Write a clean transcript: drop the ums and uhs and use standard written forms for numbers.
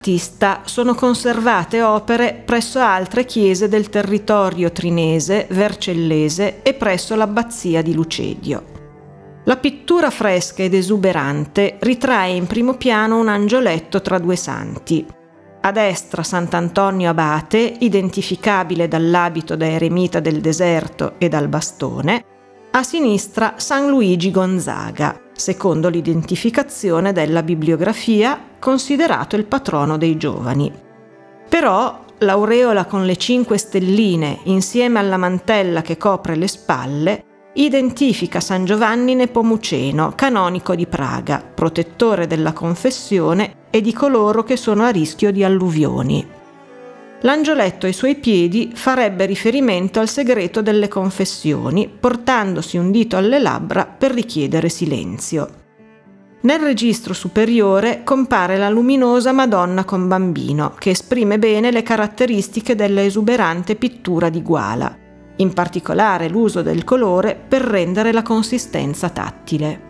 Battista sono conservate opere presso altre chiese del territorio trinese, vercellese e presso l'abbazia di Lucedio. La pittura fresca ed esuberante ritrae in primo piano un angioletto tra due santi. A destra Sant'Antonio Abate, identificabile dall'abito da eremita del deserto e dal bastone, a sinistra San Luigi Gonzaga, secondo l'identificazione della bibliografia, considerato il patrono dei giovani. Però l'aureola con le 5 stelline, insieme alla mantella che copre le spalle, identifica San Giovanni Nepomuceno, canonico di Praga, protettore della confessione e di coloro che sono a rischio di alluvioni. L'angioletto ai suoi piedi farebbe riferimento al segreto delle confessioni, portandosi un dito alle labbra per richiedere silenzio. Nel registro superiore compare la luminosa Madonna con Bambino, che esprime bene le caratteristiche della esuberante pittura di Guala, in particolare l'uso del colore per rendere la consistenza tattile.